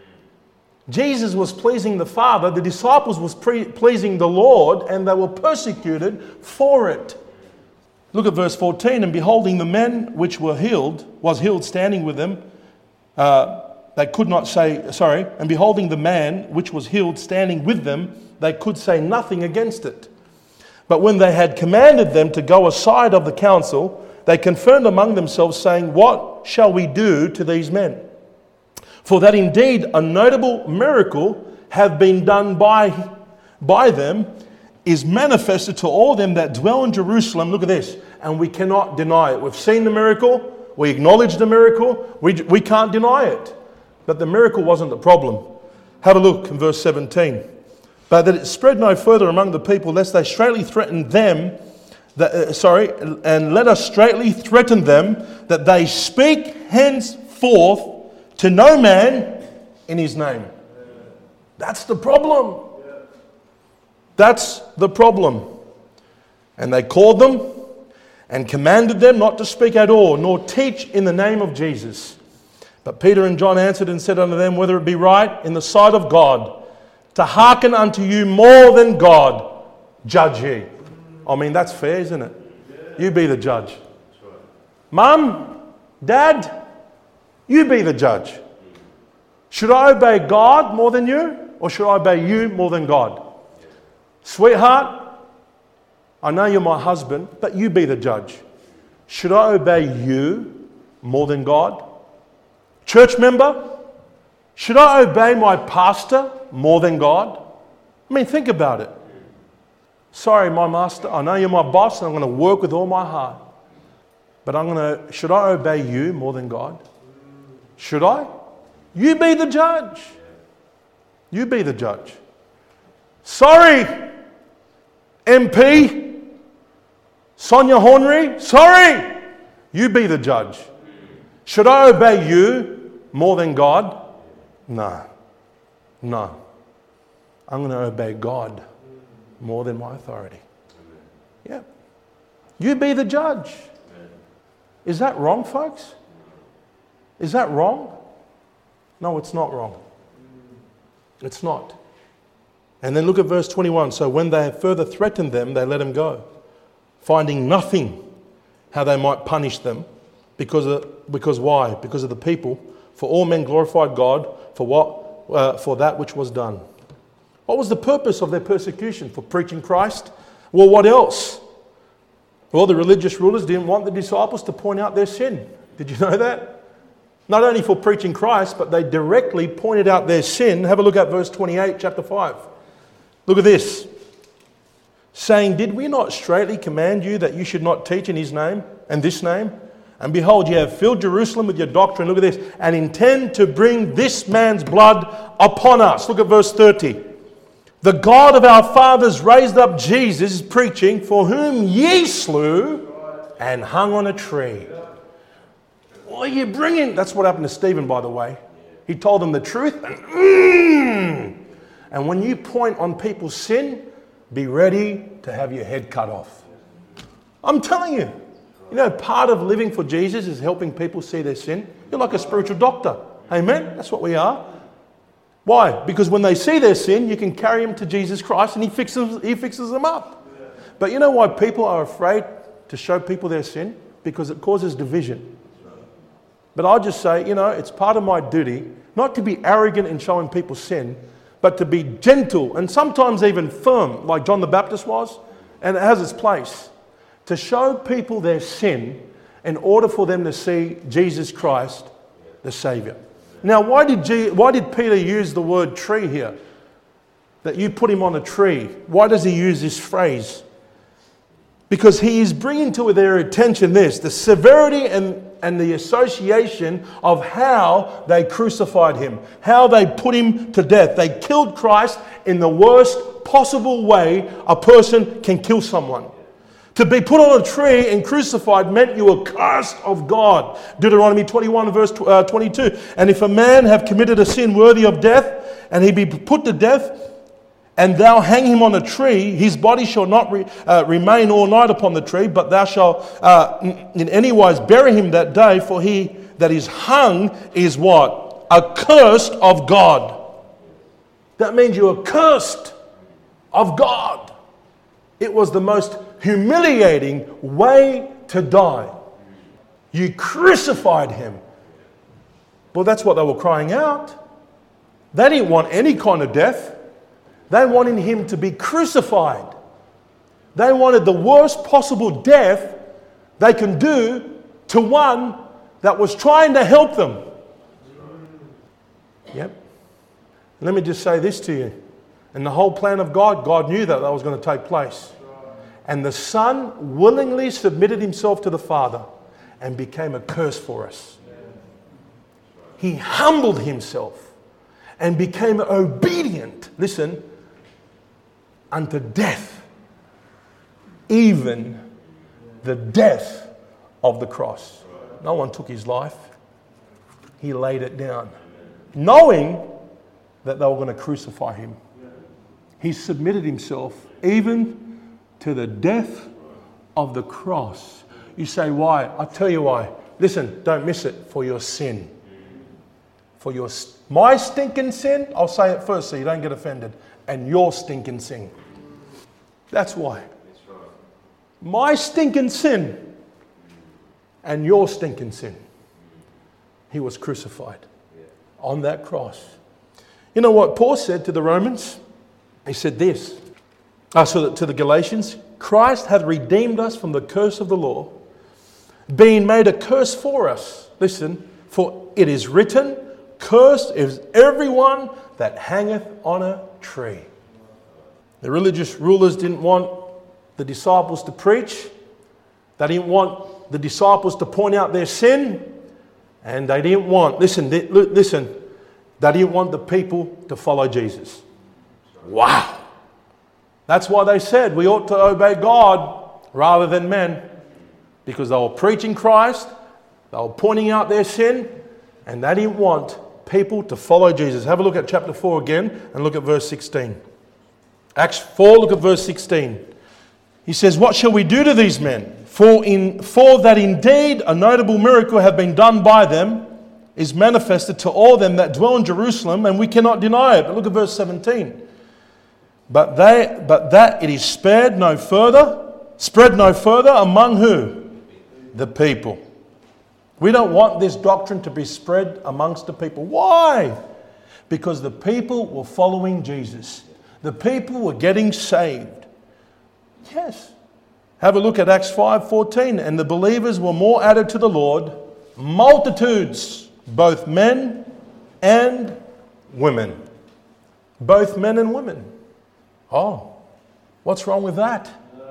Jesus was pleasing the Father. The disciples was pleasing the Lord, and they were persecuted for it. Look at verse 14. And beholding the men which was healed standing with them, they could not say, and beholding the man which was healed standing with them, they could say nothing against it. But when they had commanded them to go aside of the council, they confirmed among themselves, saying, what shall we do to these men? For that indeed a notable miracle have been done by them, is manifested to all them that dwell in Jerusalem. Look at this. And we cannot deny it. We've seen the miracle. We acknowledge the miracle. We can't deny it. But the miracle wasn't the problem. Have a look in verse 17. But that it spread no further among the people, lest they straightly threaten them, and let us straightly threaten them that they speak henceforth to no man in his name. That's the problem. That's the problem. And they called them and commanded them not to speak at all, nor teach in the name of Jesus. But Peter and John answered and said unto them, whether it be right in the sight of God to hearken unto you more than God, judge ye. I mean, that's fair, isn't it? You be the judge. Mum, Dad, you be the judge. Should I obey God more than you, or should I obey you more than God? Sweetheart, I know you're my husband, but you be the judge. Should I obey you more than God? Church member, should I obey my pastor more than God? I mean, think about it. Sorry, my master, I know you're my boss and I'm going to work with all my heart. But should I obey you more than God? Should I? You be the judge. You be the judge. Sorry, MP, Sonia Hornery, sorry, you be the judge. Should I obey you more than God? No. No. I'm going to obey God more than my authority. Yeah. You be the judge. Is that wrong, folks? Is that wrong? No, it's not wrong. It's not. And then look at verse 21. So when they had further threatened them, they let him go, finding nothing how they might punish them. Because why? Because of the people. For all men glorified God for that which was done. What was the purpose of their persecution? For preaching Christ? Well, what else? Well, the religious rulers didn't want the disciples to point out their sin. Did you know that? Not only for preaching Christ, but they directly pointed out their sin. Have a look at verse 28, chapter 5. Look at this. Saying, did we not straitly command you that you should not teach in his name and this name? And behold, you have filled Jerusalem with your doctrine. Look at this. And intend to bring this man's blood upon us. Look at verse 30. The God of our fathers raised up Jesus, preaching, for whom ye slew and hung on a tree. What are you bringing? That's what happened to Stephen, by the way. He told them the truth. And when you point on people's sin, be ready to have your head cut off. I'm telling you. You know, part of living for Jesus is helping people see their sin. You're like a spiritual doctor. Amen? That's what we are. Why? Because when they see their sin, you can carry them to Jesus Christ and he fixes them up. But you know why people are afraid to show people their sin? Because it causes division. But I'll just say, you know, it's part of my duty not to be arrogant in showing people sin, but to be gentle and sometimes even firm, like John the Baptist was, and it has its place. To show people their sin in order for them to see Jesus Christ, the Saviour. Now, why did Peter use the word tree here? That you put him on a tree. Why does he use this phrase? Because he is bringing to their attention this, the severity and the association of how they crucified him, how they put him to death. They killed Christ in the worst possible way a person can kill someone. To be put on a tree and crucified meant you were cursed of God. Deuteronomy 21 verse 22. And if a man have committed a sin worthy of death, and he be put to death, and thou hang him on a tree, his body shall not remain all night upon the tree, but thou shalt in any wise bury him that day, for he that is hung is what? Accursed of God. That means you are cursed of God. It was the most humiliating way to die. You crucified him. Well, that's what they were crying out. They didn't want any kind of death. They wanted him to be crucified. They wanted the worst possible death they can do to one that was trying to help them. Yep. Let me just say this to you. In the whole plan of God, God knew that was going to take place. And the Son willingly submitted himself to the Father and became a curse for us. He humbled himself and became obedient, listen, unto death, even the death of the cross. No one took his life. He laid it down, knowing that they were going to crucify him. He submitted himself even to the death of the cross. You say, why? I'll tell you why. Listen, don't miss it. For your sin. For my stinking sin, I'll say it first so you don't get offended, and your stinking sin. That's why. My stinking sin and your stinking sin. He was crucified on that cross. You know what Paul said to the Romans? He said this. To the Galatians, Christ hath redeemed us from the curse of the law, being made a curse for us. Listen, for it is written, cursed is everyone that hangeth on a tree. The religious rulers didn't want the disciples to preach. They didn't want the disciples to point out their sin, and they didn't want, listen, they didn't want the people to follow Jesus. Wow. That's why they said we ought to obey God rather than men, because they were preaching Christ, they were pointing out their sin, and they didn't want people to follow Jesus. Have a look at chapter 4 again and look at verse 16. Acts 4, look at verse 16. He says, "What shall we do to these men? For that indeed a notable miracle have been done by them is manifested to all them that dwell in Jerusalem, and we cannot deny it." But look at verse 17. But that it is spread no further among who? The people. We don't want this doctrine to be spread amongst the people. Why? Because the people were following Jesus. The people were getting saved. Yes. Have a look at Acts 5:14. "And the believers were more added to the Lord, multitudes, both men and women." Both men and women. Oh, what's wrong with that?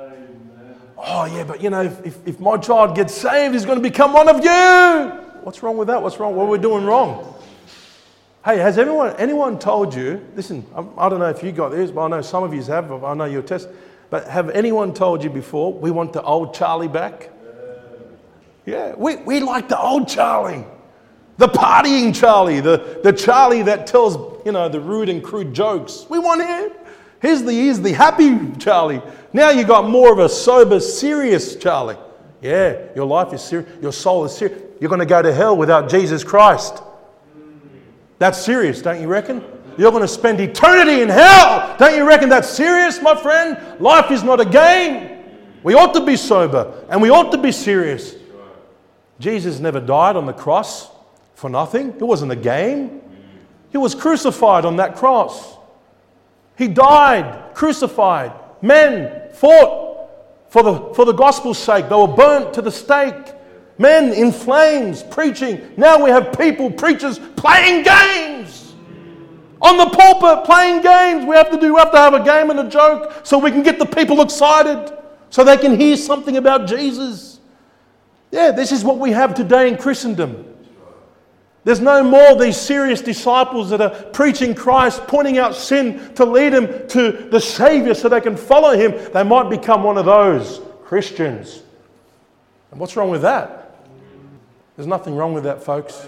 Oh yeah, but you know, if my child gets saved, he's going to become one of you. What's wrong with that? What's wrong? What are we doing wrong? Hey, has anyone told you, listen, I don't know if you got this, but I know some of you have, I know you're tested, but have anyone told you before, we want the old Charlie back? Yeah, we like the old Charlie. The partying Charlie, the Charlie that tells, you know, the rude and crude jokes. We want him. He's the happy Charlie. Now you got more of a sober, serious Charlie. Yeah, your life is serious. Your soul is serious. You're going to go to hell without Jesus Christ. That's serious, don't you reckon? You're going to spend eternity in hell. Don't you reckon that's serious, my friend? Life is not a game. We ought to be sober and we ought to be serious. Jesus never died on the cross for nothing. It wasn't a game. He was crucified on that cross. He died, crucified. Men fought for the gospel's sake. They were burnt to the stake. Men in flames preaching. Now we have people, preachers, playing games. On the pulpit, playing games. We have to have a game and a joke so we can get the people excited, so they can hear something about Jesus. Yeah, this is what we have today in Christendom. There's no more these serious disciples that are preaching Christ, pointing out sin to lead them to the Savior so they can follow Him. They might become one of those Christians. And what's wrong with that? There's nothing wrong with that, folks.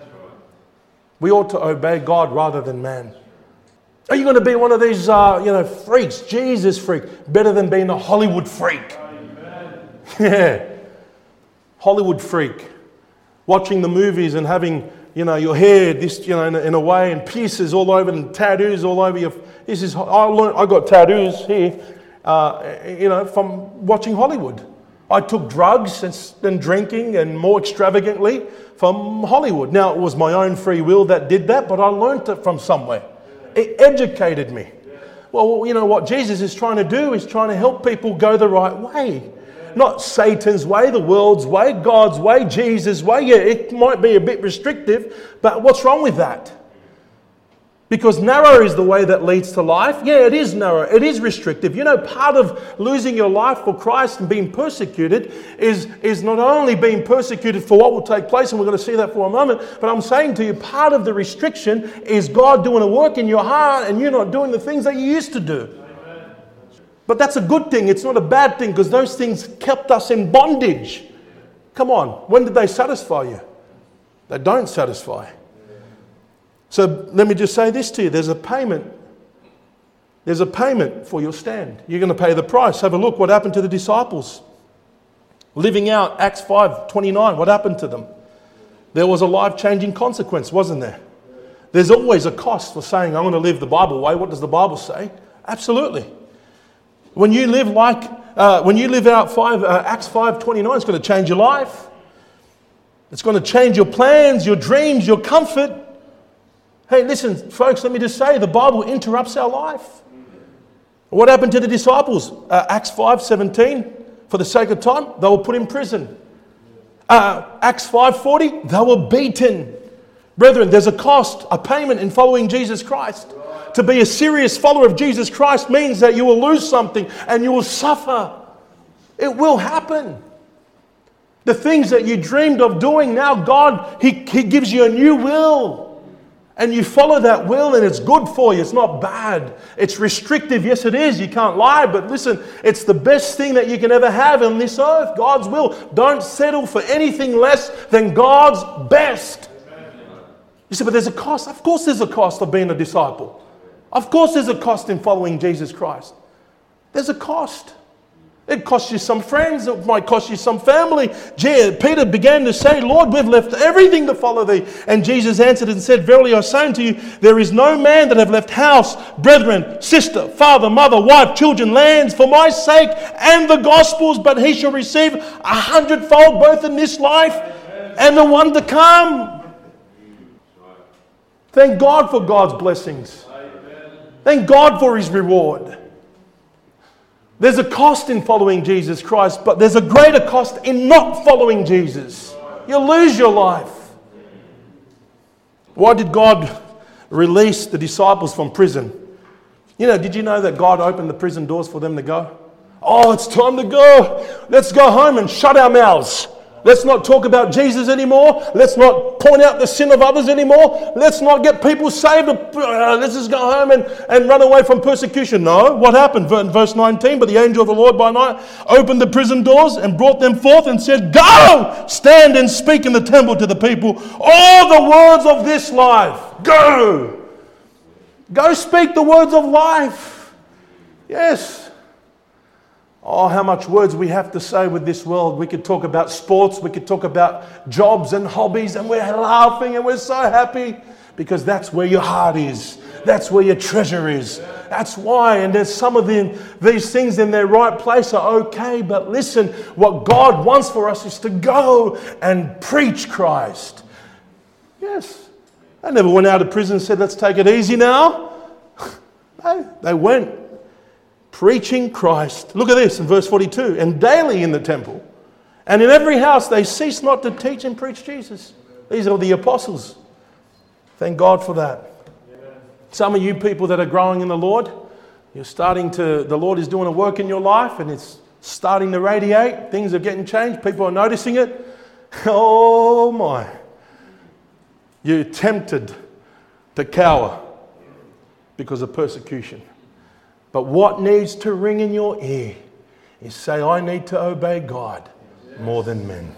We ought to obey God rather than man. Are you going to be one of these, freaks, Jesus freak, better than being a Hollywood freak? Yeah, Hollywood freak. Watching the movies and having, your hair this, in a way, and piercings all over and tattoos all over your. I got tattoos here, from watching Hollywood. I took drugs and drinking and more extravagantly from Hollywood. Now, it was my own free will that did that, but I learned it from somewhere. It educated me. Well, you know what Jesus is trying to do is trying to help people go the right way. Not Satan's way, the world's way, God's way, Jesus' way. Yeah, it might be a bit restrictive, but what's wrong with that? Because narrow is the way that leads to life. Yeah, it is narrow. It is restrictive. Part of losing your life for Christ and being persecuted is not only being persecuted for what will take place, and we're going to see that for a moment, but I'm saying to you, part of the restriction is God doing a work in your heart and you're not doing the things that you used to do. But that's a good thing. It's not a bad thing, because those things kept us in bondage. Come on, when did they satisfy you? They don't satisfy. So let me just say this to you. There's a payment. There's a payment for your stand. You're going to pay the price. Have a look what happened to the disciples. Living out Acts 5:29, what happened to them? There was a life-changing consequence, wasn't there? There's always a cost for saying, I'm going to live the Bible way. What does the Bible say? Absolutely. When you live out Acts 5:29, it's going to change your life. It's going to change your plans, your dreams, your comfort. Hey, listen, folks, let me just say, the Bible interrupts our life. What happened to the disciples? Acts 5:17, for the sake of time, they were put in prison. Acts 5:40, they were beaten. Brethren, there's a cost, a payment in following Jesus Christ. To be a serious follower of Jesus Christ means that you will lose something and you will suffer. It will happen. The things that you dreamed of doing, now God, He gives you a new will. And you follow that will and it's good for you. It's not bad. It's restrictive. Yes, it is. You can't lie. But listen, it's the best thing that you can ever have on this earth. God's will. Don't settle for anything less than God's best. You say, but there's a cost. Of course there's a cost of being a disciple. Of course there's a cost in following Jesus Christ. There's a cost. It costs you some friends. It might cost you some family. Peter began to say, Lord, we've left everything to follow thee. And Jesus answered and said, verily I say unto you, there is no man that have left house, brethren, sister, father, mother, wife, children, lands, for my sake and the gospel's, but he shall receive 100-fold both in this life and the one to come. Thank God for God's blessings. Thank God for His reward. There's a cost in following Jesus Christ, but there's a greater cost in not following Jesus. You'll lose your life. Why did God release the disciples from prison? Did you know that God opened the prison doors for them to go? Oh, it's time to go. Let's go home and shut our mouths. Let's not talk about Jesus anymore. Let's not point out the sin of others anymore. Let's not get people saved. Let's just go home and run away from persecution. No, what happened? Verse 19, but the angel of the Lord by night opened the prison doors and brought them forth and said, go, stand and speak in the temple to the people all the words of this life. Go. Go speak the words of life. Yes. Oh, how much words we have to say with this world. We could talk about sports, we could talk about jobs and hobbies, and we're laughing and we're so happy because that's where your heart is. That's where your treasure is. That's why. And there's some of these things in their right place are okay, but listen, what God wants for us is to go and preach Christ. Yes. They never went out of prison and said, let's take it easy now. They went. Preaching Christ. Look at this in verse 42. And daily in the temple and in every house they cease not to teach and preach Jesus. These are the apostles. Thank God for that. Amen. Some of you people that are growing in the Lord, the Lord is doing a work in your life and it's starting to radiate. Things are getting changed. People are noticing it. Oh my. You're tempted to cower because of persecution. But what needs to ring in your ear is say, I need to obey God more than men.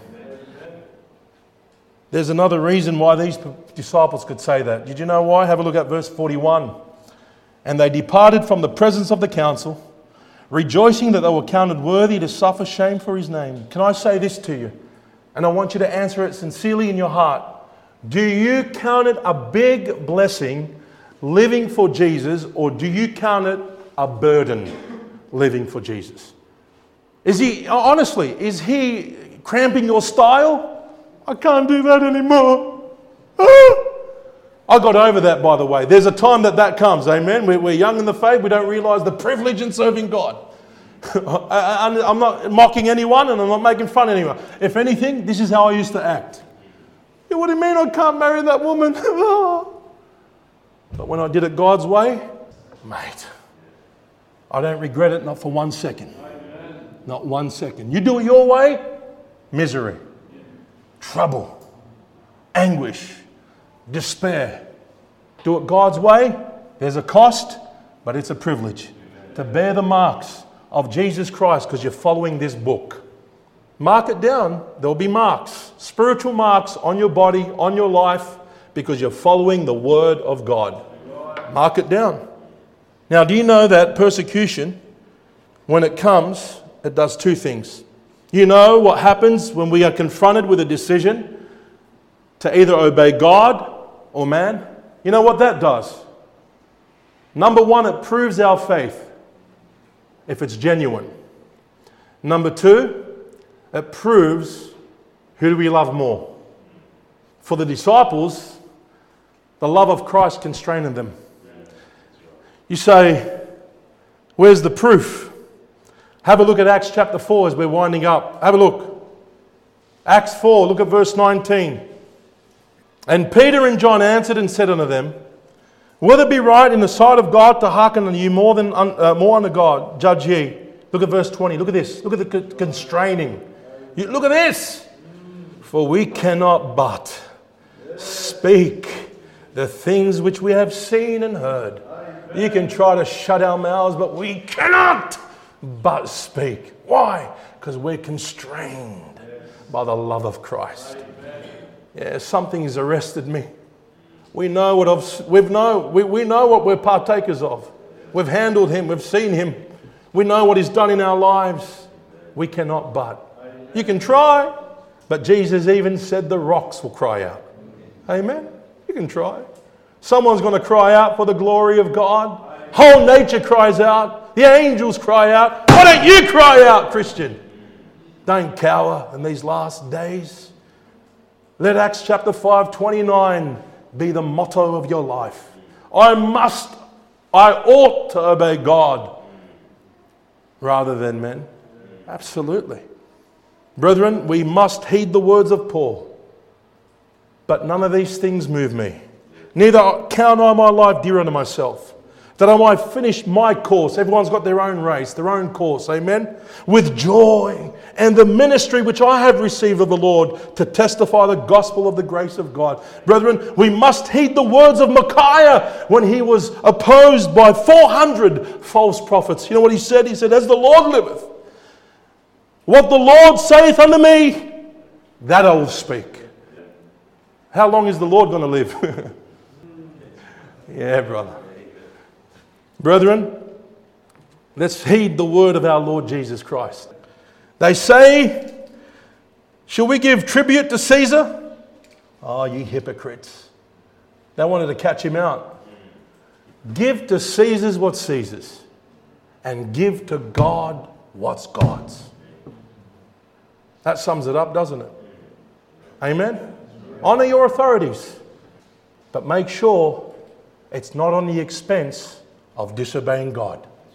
There's another reason why these disciples could say that. Did you know why? Have a look at verse 41. And they departed from the presence of the council, rejoicing that they were counted worthy to suffer shame for His name. Can I say this to you? And I want you to answer it sincerely in your heart. Do you count it a big blessing living for Jesus, or do you count it a burden living for Jesus? Is He cramping your style? I can't do that anymore. I got over that, by the way. There's a time that comes, amen. We're young in the faith. We don't realise the privilege in serving God. I'm not mocking anyone and I'm not making fun of anyone. If anything, this is how I used to act. Yeah, what do you mean I can't marry that woman? But when I did it God's way, mate, I don't regret it, not for 1 second. Amen. Not 1 second. You do it your way, misery, trouble, anguish, despair. Do it God's way, there's a cost, but it's a privilege to bear the marks of Jesus Christ because you're following this book. Mark it down. There'll be marks, spiritual marks on your body, on your life, because you're following the Word of God. Mark it down. Now, do you know that persecution, when it comes, it does two things. You know what happens when we are confronted with a decision to either obey God or man? You know what that does? Number one, it proves our faith, if it's genuine. Number two, it proves who do we love more. For the disciples, the love of Christ constrained them. You say, where's the proof? Have a look at Acts chapter 4 as we're winding up. Have a look. Acts 4, look at verse 19. And Peter and John answered and said unto them, will it be right in the sight of God to hearken unto you more unto God? Judge ye. Look at verse 20. Look at this. Look at the constraining. Look at this. For we cannot but speak the things which we have seen and heard. You can try to shut our mouths, but we cannot but speak. Why? Because we're constrained by the love of Christ. Yeah, something has arrested me. We know what we know what we're partakers of. We've handled him. We've seen him. We know what he's done in our lives. We cannot but. You can try, but Jesus even said the rocks will cry out. Amen? You can try. Someone's going to cry out for the glory of God. Whole nature cries out. The angels cry out. Why don't you cry out, Christian? Don't cower in these last days. Let Acts chapter 5:29 be the motto of your life. I ought to obey God rather than men. Absolutely. Brethren, we must heed the words of Paul. But none of these things move me. Neither count I my life dear unto myself, that I might finish my course. Everyone's got their own race, their own course. Amen? With joy and the ministry which I have received of the Lord to testify the gospel of the grace of God. Brethren, we must heed the words of Micaiah when he was opposed by 400 false prophets. You know what he said? He said, as the Lord liveth, what the Lord saith unto me, that I will speak. How long is the Lord going to live? Yeah, brother. Brethren, let's heed the word of our Lord Jesus Christ. They say, shall we give tribute to Caesar? Oh, ye hypocrites. They wanted to catch him out. Give to Caesar's what's Caesar's, and give to God what's God's. That sums it up, doesn't it? Amen? Honour your authorities, but make sure it's not on the expense of disobeying God.